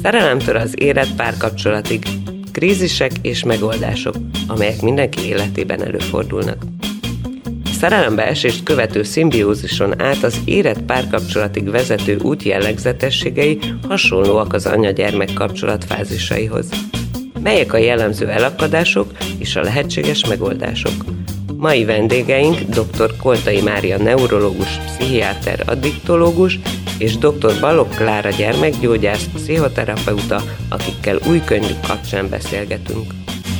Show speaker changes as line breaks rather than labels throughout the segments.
Szerelemtől az érett párkapcsolatig. Krízisek és megoldások, amelyek mindenki életében előfordulnak. A szerelembe esést követő szimbiózison át az érett párkapcsolatig vezető út jellegzetességei hasonlóak az anya-gyermek kapcsolat fázisaihoz. Melyek a jellemző elakadások és a lehetséges megoldások? Mai vendégeink dr. Koltai Mária neurológus, pszichiáter, addiktológus és dr. Balogh Klára gyermekgyógyász, pszichoterapeuta, akikkel új könyvük kapcsán beszélgetünk.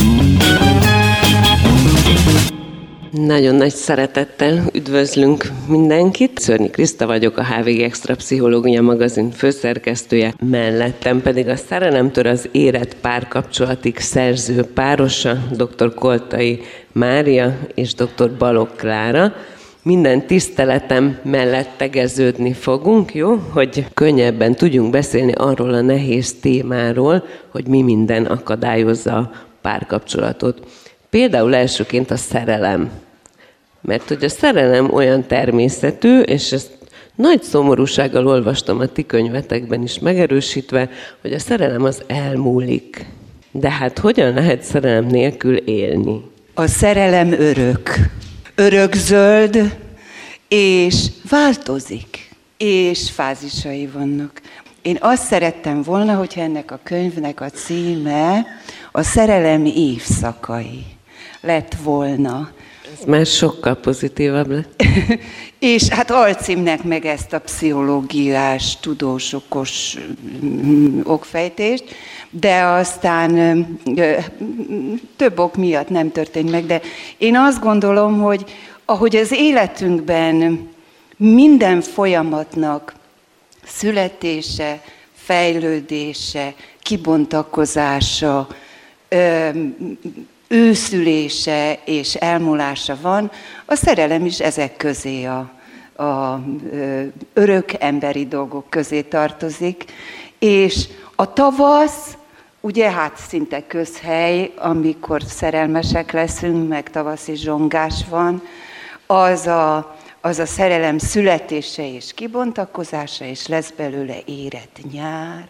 Nagyon nagy szeretettel üdvözlünk mindenkit. Szörnyi Kriszta vagyok, a HVG Extra Pszichológia magazin főszerkesztője, mellettem pedig a Szerelemtől az érett párkapcsolatig szerző párosa, dr. Koltai Mária és dr. Balogh Klára. Minden tiszteletem mellett tegeződni fogunk, jó? Hogy könnyebben tudjunk beszélni arról a nehéz témáról, hogy mi minden akadályozza a párkapcsolatot. Például elsőként a szerelem. Mert hogy a szerelem olyan természetű, és ezt nagy szomorúsággal olvastam a ti könyvetekben is megerősítve, hogy a szerelem az elmúlik. De hát hogyan lehet szerelem nélkül élni?
A szerelem örökzöld, és változik, és fázisai vannak. Én azt szerettem volna, hogyha ennek a könyvnek a címe a szerelem évszakai lett volna.
Ez már sokkal pozitívabb lett.
És hát alcímnek meg ezt a pszichológiás, tudós, okos okfejtést, de aztán több ok miatt nem történt meg, de én azt gondolom, hogy ahogy az életünkben minden folyamatnak születése, fejlődése, kibontakozása, őszülése és elmúlása van, a szerelem is ezek közé a örök emberi dolgok közé tartozik, és a tavasz, ugye hát szinte közhely, amikor szerelmesek leszünk, meg tavaszi zsongás van, az a szerelem születése és kibontakozása, és lesz belőle érett nyár,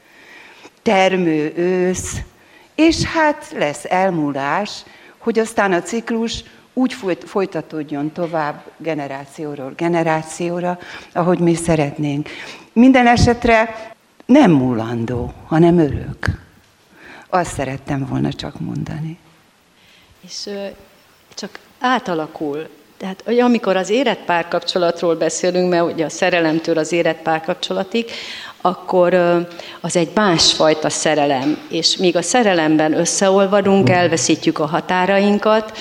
termő ősz, és hát lesz elmúlás, hogy aztán a ciklus úgy folytatódjon tovább generációról generációra, ahogy mi szeretnénk. Minden esetre nem múlandó, hanem örök. Azt szerettem volna csak mondani.
És csak átalakul. Tehát amikor az érett párkapcsolatról beszélünk, mert ugye a szerelemtől az érett párkapcsolatig, akkor az egy másfajta szerelem. És míg a szerelemben összeolvadunk, elveszítjük a határainkat,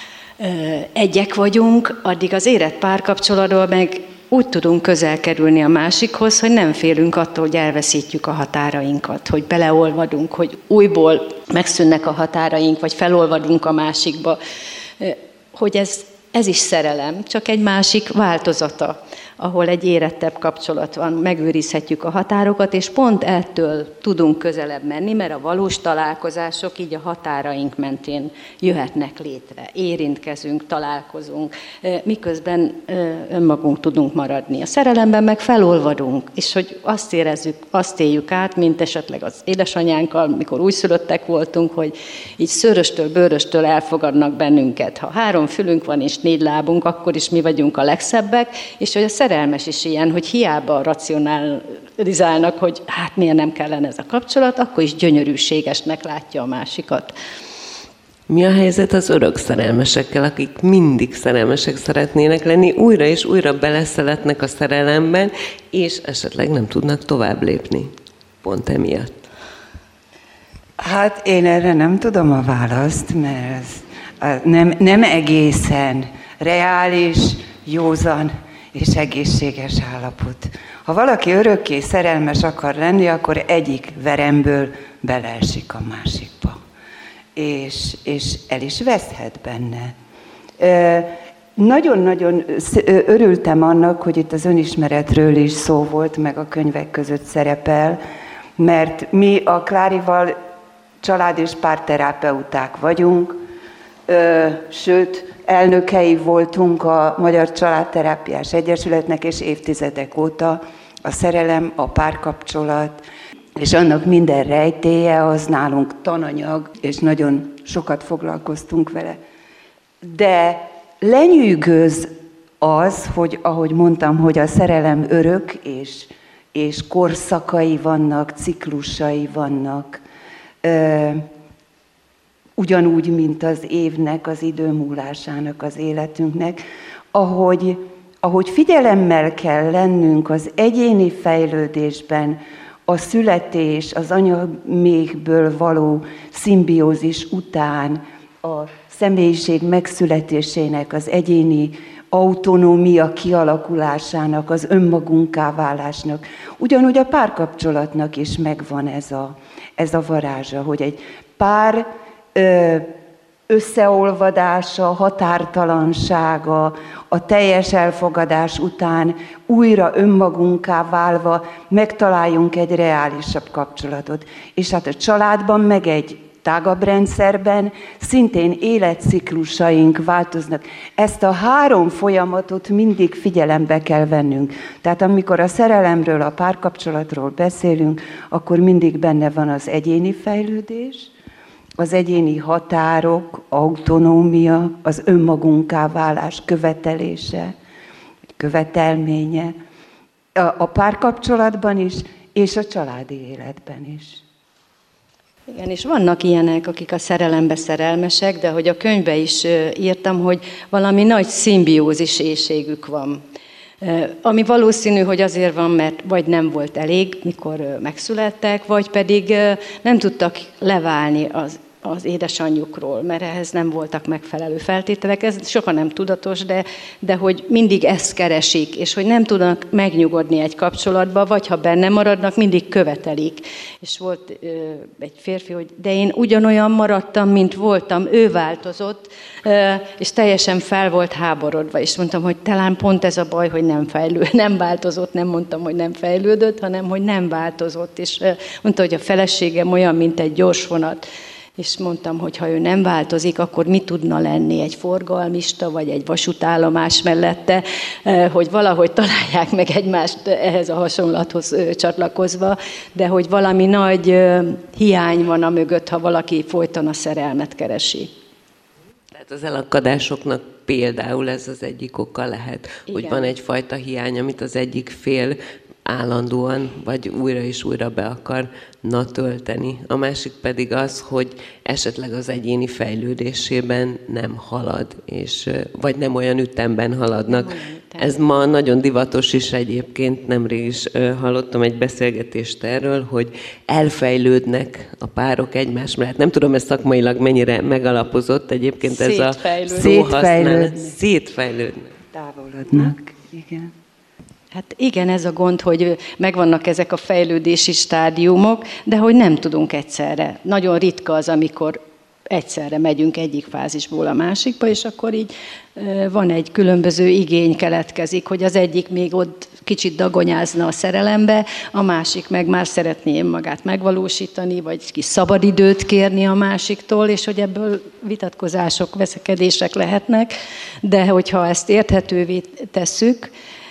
egyek vagyunk, addig az érett párkapcsolatról meg úgy tudunk közel kerülni a másikhoz, hogy nem félünk attól, hogy elveszítjük a határainkat, hogy beleolvadunk, hogy újból megszűnnek a határaink, vagy felolvadunk a másikba, hogy ez is szerelem, csak egy másik változata, ahol egy érettebb kapcsolat van, megőrizhetjük a határokat, és pont ettől tudunk közelebb menni, mert a valós találkozások így a határaink mentén jöhetnek létre. Érintkezünk, találkozunk, miközben önmagunk tudunk maradni. A szerelemben meg felolvadunk, és hogy azt érezzük, azt éljük át, mint esetleg az édesanyánkkal, mikor újszülöttek voltunk, hogy így szőröstől, bőröstől elfogadnak bennünket. Ha 3 fülünk van és 4 lábunk, akkor is mi vagyunk a legszebbek, és hogy a szerelmes is ilyen, hogy hiába racionalizálnak, hogy hát miért nem kellene ez a kapcsolat, akkor is gyönyörűségesnek látja a másikat.
Mi a helyzet az örök szerelmesekkel, akik mindig szerelmesek szeretnének lenni, újra és újra beleszeletnek a szerelemben, és esetleg nem tudnak tovább lépni pont emiatt?
Hát én erre nem tudom a választ, mert ez nem egészen reális, józan és egészséges állapot. Ha valaki örökké szerelmes akar lenni, akkor egyik veremből beleesik a másikba. És el is veszhet benne. Nagyon-nagyon örültem annak, hogy itt az önismeretről is szó volt, meg a könyvek között szerepel, mert mi a Klárival család- és párterapeuták vagyunk, sőt, elnökei voltunk a Magyar Családterápiás Egyesületnek, és évtizedek óta a szerelem, a párkapcsolat, és annak minden rejtéje az nálunk tananyag, és nagyon sokat foglalkoztunk vele. De lenyűgöz az, hogy ahogy mondtam, hogy a szerelem örök, és korszakai vannak, ciklusai vannak, ugyanúgy, mint az évnek, az idő múlásának, az életünknek, ahogy figyelemmel kell lennünk az egyéni fejlődésben, a születés, az anyaméhből való szimbiózis után, a személyiség megszületésének, az egyéni autonómia kialakulásának, az önmagunká válásnak. Ugyanúgy a párkapcsolatnak is megvan ez a varázsa, hogy egy pár összeolvadása, határtalansága, a teljes elfogadás után újra önmagunká válva megtaláljunk egy reálisabb kapcsolatot. És hát a családban, meg egy tágabb rendszerben szintén életciklusaink változnak. Ezt a 3 folyamatot mindig figyelembe kell vennünk. Tehát amikor a szerelemről, a párkapcsolatról beszélünk, akkor mindig benne van az egyéni fejlődés, az egyéni határok, autonómia, az önmagunká válás követelése, követelménye, a párkapcsolatban is, és a családi életben is.
Igen, és vannak ilyenek, akik a szerelembe szerelmesek, de hogy a könyvbe is írtam, hogy valami nagy szimbiózis éhségük van. Ami valószínű, hogy azért van, mert vagy nem volt elég, mikor megszülettek, vagy pedig nem tudtak leválni az édesanyjukról, mert ehhez nem voltak megfelelő feltételek. Ez soha nem tudatos, de hogy mindig ezt keresik, és hogy nem tudnak megnyugodni egy kapcsolatba, vagy ha benne maradnak, mindig követelik. És volt egy férfi, hogy de én ugyanolyan maradtam, mint voltam, ő változott, és teljesen fel volt háborodva, és mondtam, hogy talán pont ez a baj, hogy nem változott, nem mondtam, hogy nem fejlődött, hanem hogy nem változott, és mondta, hogy a feleségem olyan, mint egy gyorsvonat. És mondtam, hogy ha ő nem változik, akkor mi tudna lenni egy forgalmista, vagy egy vasútállomás mellette, hogy valahogy találják meg egymást ehhez a hasonlathoz csatlakozva, de hogy valami nagy hiány van a mögött, ha valaki folyton a szerelmet keresi.
Tehát az elakadásoknak például ez az egyik oka lehet, igen, hogy van egyfajta hiány, amit az egyik fél állandóan, vagy újra és újra be akarna tölteni. A másik pedig az, hogy esetleg az egyéni fejlődésében nem halad, vagy nem olyan ütemben haladnak. Ez ma nagyon divatos is egyébként, nemrég is hallottam egy beszélgetést erről, hogy elfejlődnek a párok egymás mellett. Nem tudom, ez szakmailag mennyire megalapozott egyébként ez a szóhasználat. Szétfejlődnek.
Távolodnak, igen.
Hát igen, ez a gond, hogy megvannak ezek a fejlődési stádiumok, de hogy nem tudunk egyszerre. Nagyon ritka az, amikor egyszerre megyünk egyik fázisból a másikba, és akkor így van egy különböző igény keletkezik, hogy az egyik még ott kicsit dagonyázna a szerelembe, a másik meg már szeretné magát megvalósítani, vagy kis szabadidőt kérni a másiktól, és hogy ebből vitatkozások, veszekedések lehetnek, de hogyha ezt érthetővé tesszük,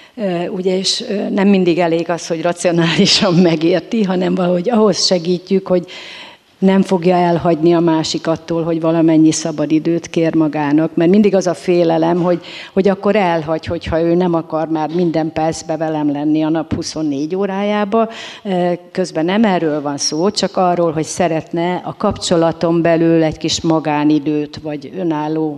ugye, és nem mindig elég az, hogy racionálisan megérti, hanem valahogy ahhoz segítjük, hogy nem fogja elhagyni a másik attól, hogy valamennyi szabadidőt kér magának. Mert mindig az a félelem, hogy akkor elhagy, hogyha ő nem akar már minden percben velem lenni a nap 24 órájába. Közben nem erről van szó, csak arról, hogy szeretne a kapcsolaton belül egy kis magánidőt, vagy önálló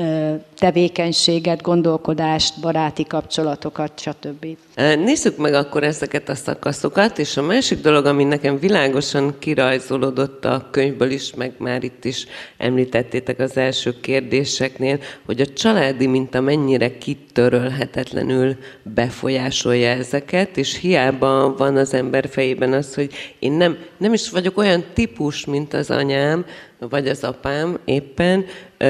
tevékenységet, gondolkodást, baráti kapcsolatokat, stb.
Nézzük meg akkor ezeket a szakaszokat, és a másik dolog, ami nekem világosan kirajzolódott a könyvből is, meg már itt is említettétek az első kérdéseknél, hogy a családi minta mennyire kitörölhetetlenül befolyásolja ezeket, és hiába van az ember fejében az, hogy én nem is vagyok olyan típus, mint az anyám, vagy az apám éppen,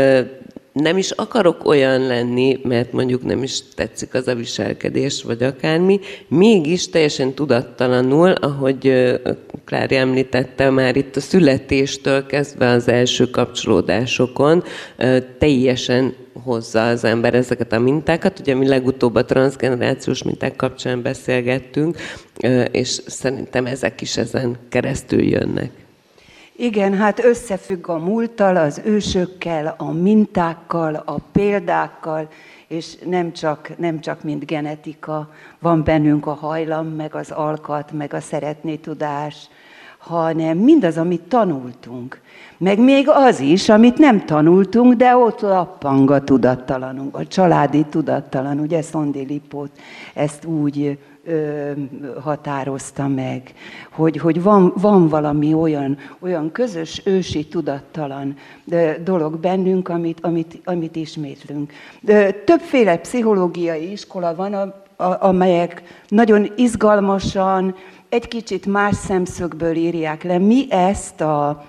nem is akarok olyan lenni, mert mondjuk nem is tetszik az a viselkedés, vagy akármi, mégis teljesen tudattalanul, ahogy Klári említette, már itt a születéstől kezdve az első kapcsolódásokon teljesen hozza az ember ezeket a mintákat. Ugye mi legutóbb a transzgenerációs minták kapcsán beszélgettünk, és szerintem ezek is ezen keresztül jönnek.
Igen, hát összefügg a múlttal, az ősökkel, a mintákkal, a példákkal, és nem csak mint genetika van bennünk a hajlam, meg az alkat, meg a szeretni tudás, hanem mindaz, amit tanultunk. Meg még az is, amit nem tanultunk, de ott lappang a tudattalanunk, a családi tudattalan, ugye Szondi Lipót ezt úgy határozta meg, hogy van valami olyan közös ősi tudattalan dolog bennünk, amit ismétlünk. Többféle pszichológiai iskola van, amelyek nagyon izgalmasan, egy kicsit más szemszögből írják le. Mi ezt a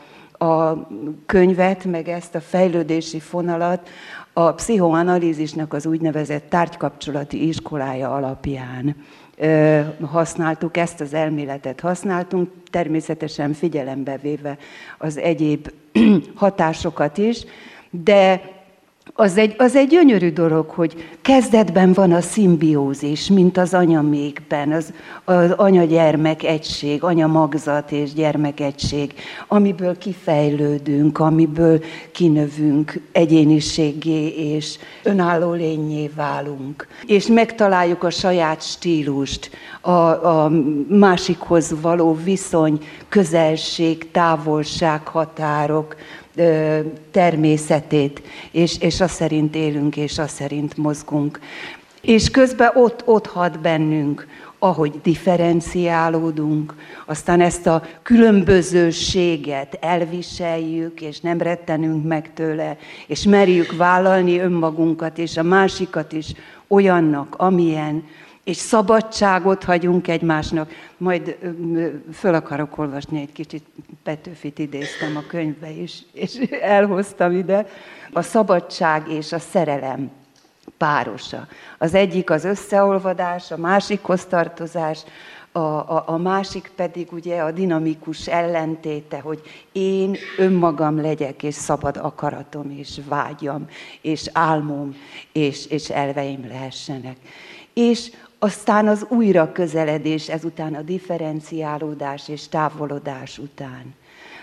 könyvet, meg ezt a fejlődési fonalat a pszichoanalízisnek az úgynevezett tárgykapcsolati iskolája alapján használtuk, ezt az elméletet használtunk, természetesen figyelembe véve az egyéb hatásokat is, de az egy gyönyörű dolog, hogy kezdetben van a szimbiózis, mint az anyamékben, az anya-gyermek egység, anya-magzat és gyermek egység, amiből kifejlődünk, amiből kinövünk egyéniséggé és önálló lényé válunk. És megtaláljuk a saját stílust, a másikhoz való viszony, közelség, távolság, határok, természetét, és azt szerint élünk, és azt szerint mozgunk. És közben ott hat bennünk, ahogy differenciálódunk, aztán ezt a különbözőséget elviseljük, és nem rettenünk meg tőle, és merjük vállalni önmagunkat, és a másikat is olyannak, amilyen, és szabadságot hagyunk egymásnak. Majd föl akarok olvasni egy kicsit, Petőfit idéztem a könyvbe is, és elhoztam ide. A szabadság és a szerelem párosa. Az egyik az összeolvadás, a másikhoz tartozás, a másik pedig ugye a dinamikus ellentéte, hogy én önmagam legyek, és szabad akaratom, és vágyam, és álmom, és elveim lehessenek. És aztán az újra közeledés, ezután a differenciálódás és távolodás után.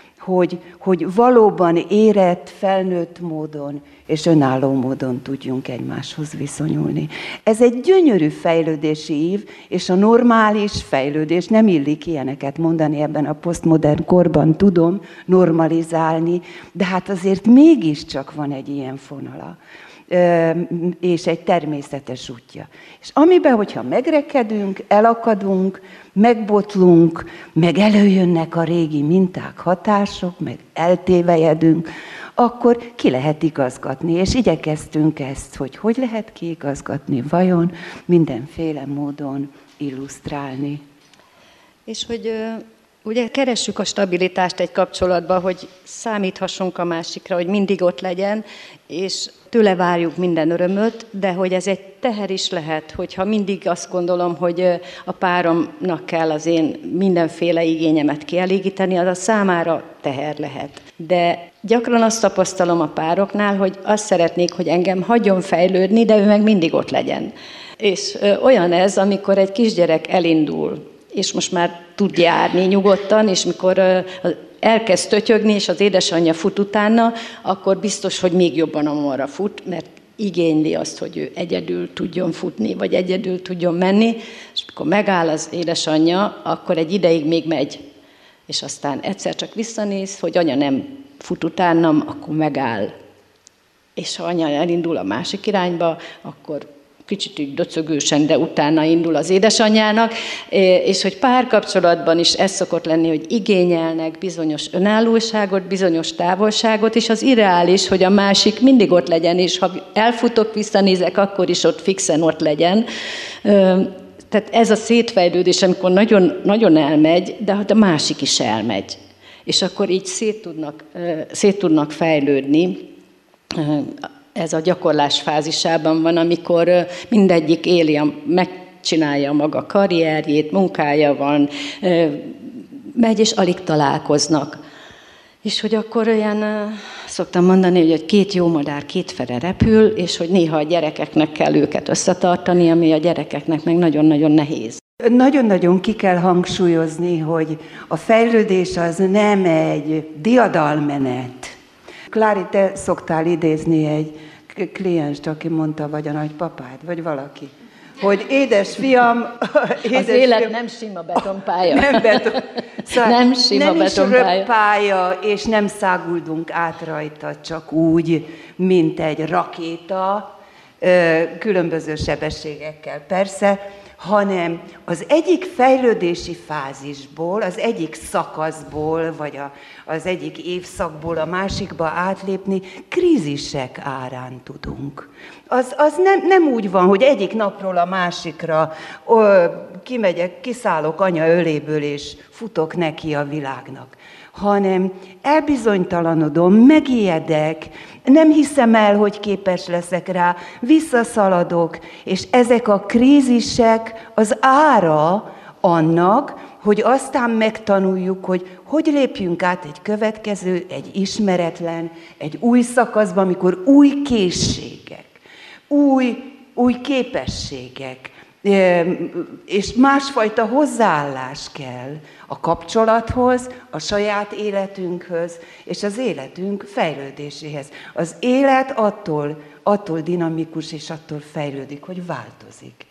Hogy valóban érett, felnőtt módon és önálló módon tudjunk egymáshoz viszonyulni. Ez egy gyönyörű fejlődési ív, és a normális fejlődés, nem illik ilyeneket mondani ebben a posztmodern korban, tudom normalizálni, de hát azért mégiscsak van egy ilyen fonala. És egy természetes útja. És amiben, hogyha megrekedünk, elakadunk, megbotlunk, meg előjönnek a régi minták, hatások, meg eltévejedünk, akkor ki lehet igazgatni. És igyekeztünk ezt, hogy lehet kiigazgatni, vajon mindenféle módon illusztrálni.
És hogy ugye keressük a stabilitást egy kapcsolatban, hogy számíthassunk a másikra, hogy mindig ott legyen, és tőle várjuk minden örömöt, de hogy ez egy teher is lehet, hogyha mindig azt gondolom, hogy a páromnak kell az én mindenféle igényemet kielégíteni, az a számára teher lehet. De gyakran azt tapasztalom a pároknál, hogy azt szeretnék, hogy engem hagyjon fejlődni, de ő meg mindig ott legyen. És olyan ez, amikor egy kisgyerek elindul, és most már tud járni nyugodtan, és mikor elkezd tötyögni, és az édesanyja fut utána, akkor biztos, hogy még jobban amorra fut, mert igényli azt, hogy ő egyedül tudjon futni, vagy egyedül tudjon menni, és mikor megáll az édesanyja, akkor egy ideig még megy. És aztán egyszer csak visszanéz, hogy anya nem fut utánam, akkor megáll. És ha anya elindul a másik irányba, akkor kicsit úgy döcögősen, de utána indul az édesanyjának, és hogy párkapcsolatban is ez szokott lenni, hogy igényelnek bizonyos önállóságot, bizonyos távolságot, és az irreális, hogy a másik mindig ott legyen, és ha elfutok, visszanézek, akkor is ott fixen ott legyen. Tehát ez a szétfejlődés, amikor nagyon, nagyon elmegy, de a másik is elmegy. És akkor így szét tudnak fejlődni. Ez a gyakorlás fázisában van, amikor mindegyik megcsinálja a maga karrierjét, munkája van, megy és alig találkoznak. És hogy akkor olyan, szoktam mondani, hogy két jó madár kétfele repül, és hogy néha a gyerekeknek kell őket összetartani, ami a gyerekeknek meg nagyon-nagyon nehéz.
Nagyon-nagyon ki kell hangsúlyozni, hogy a fejlődés az nem egy diadalmenet. Klári, te szoktál idézni egy klienst, aki mondta, vagy a nagypapád, vagy valaki, hogy édes fiam...
Az élet nem sima betonpálya.
Nem beton. Szóval
nem sima
nem
betonpálya.
Nem is röppálya, és nem száguldunk át rajta csak úgy, mint egy rakéta, különböző sebességekkel persze, hanem az egyik fejlődési fázisból, az egyik szakaszból, vagy az egyik évszakból a másikba átlépni, krízisek árán tudunk. Az nem úgy van, hogy egyik napról a másikra kiszállok anya öléből, és futok neki a világnak, hanem elbizonytalanodom, megijedek, nem hiszem el, hogy képes leszek rá, visszaszaladok, és ezek a krízisek az ára annak, hogy aztán megtanuljuk, hogy lépjünk át egy következő, egy ismeretlen, egy új szakaszba, amikor új készségek, új képességek, és másfajta hozzáállás kell a kapcsolathoz, a saját életünkhöz, és az életünk fejlődéséhez. Az élet attól dinamikus, és attól fejlődik, hogy változik.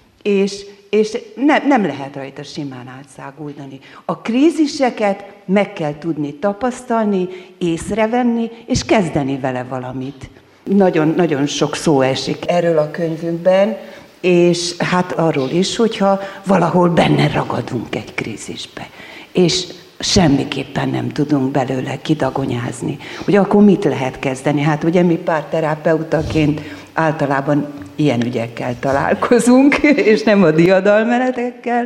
És nem lehet rajta simán átszáguldani. A kríziseket meg kell tudni tapasztalni, észrevenni, és kezdeni vele valamit. Nagyon sok szó esik erről a könyvünkben, és hát arról is, hogyha valahol benne ragadunk egy krízisbe, és semmiképpen nem tudunk belőle kidagonyázni, hogy akkor mit lehet kezdeni. Hát ugye mi párterapeutaként általában ilyen ügyekkel találkozunk, és nem a diadalmenetekkel,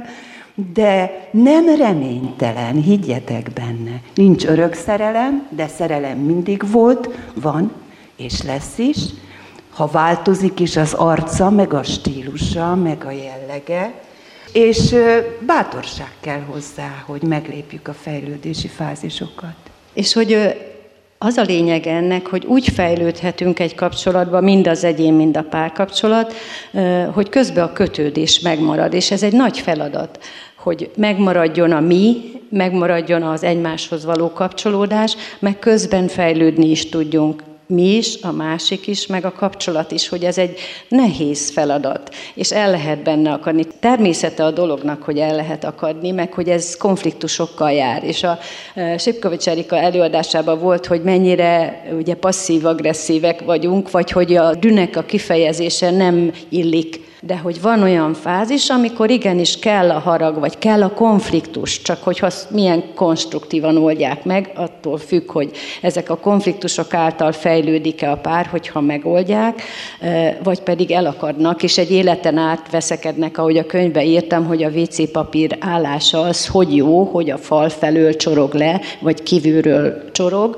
de nem reménytelen, higgyetek benne. Nincs örök szerelem, de szerelem mindig volt, van, és lesz is. Ha változik is az arca, meg a stílusa, meg a jellege, és bátorság kell hozzá, hogy meglépjük a fejlődési fázisokat.
És hogy az a lényeg ennek, hogy úgy fejlődhetünk egy kapcsolatban, mind az egyén, mind a párkapcsolat, hogy közben a kötődés megmarad, és ez egy nagy feladat, hogy megmaradjon a mi, megmaradjon az egymáshoz való kapcsolódás, meg közben fejlődni is tudjunk. Mi is, a másik is, meg a kapcsolat is, hogy ez egy nehéz feladat, és el lehet benne akadni. Természete a dolognak, hogy el lehet akadni, meg hogy ez konfliktusokkal jár. És a Sipkovics Erika előadásában volt, hogy mennyire ugye passzív-agresszívek vagyunk, vagy hogy a dűnek a kifejezése nem illik. De hogy van olyan fázis, amikor igenis kell a harag, vagy kell a konfliktus, csak hogy milyen konstruktívan oldják meg, attól függ, hogy ezek a konfliktusok által fejlődik-e a pár, hogyha megoldják, vagy pedig elakadnak, és egy életen át veszekednek, ahogy a könyvben írtam, hogy a WC papír állása az hogy jó, hogy a fal felől csorog le, vagy kívülről csorog,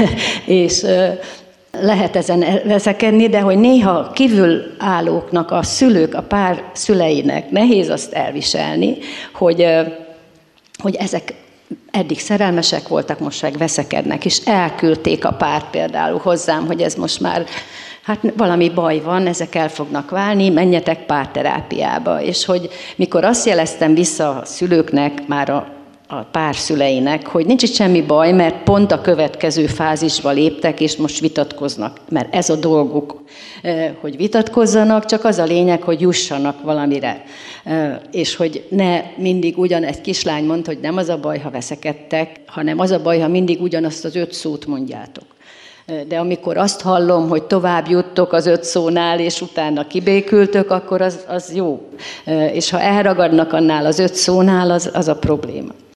és lehet ezen veszekedni, de hogy néha kívülállóknak, a szülők, a pár szüleinek nehéz azt elviselni, hogy ezek eddig szerelmesek voltak, most meg veszekednek, és elküldték a párt például hozzám, hogy ez most már, hát valami baj van, ezek el fognak válni, menjetek párterápiába. És hogy mikor azt jeleztem vissza a szülőknek, már a pár szüleinek, hogy nincs itt semmi baj, mert pont a következő fázisba léptek, és most vitatkoznak, mert ez a dolguk, hogy vitatkozzanak, csak az a lényeg, hogy jussanak valamire. És hogy ne mindig egy kislány mondta, hogy nem az a baj, ha veszekedtek, hanem az a baj, ha mindig ugyanazt az 5 szót mondjátok. De amikor azt hallom, hogy tovább juttok az 5 szónál, és utána kibékültök, akkor az jó. És ha elragadnak annál az 5 szónál, az a probléma.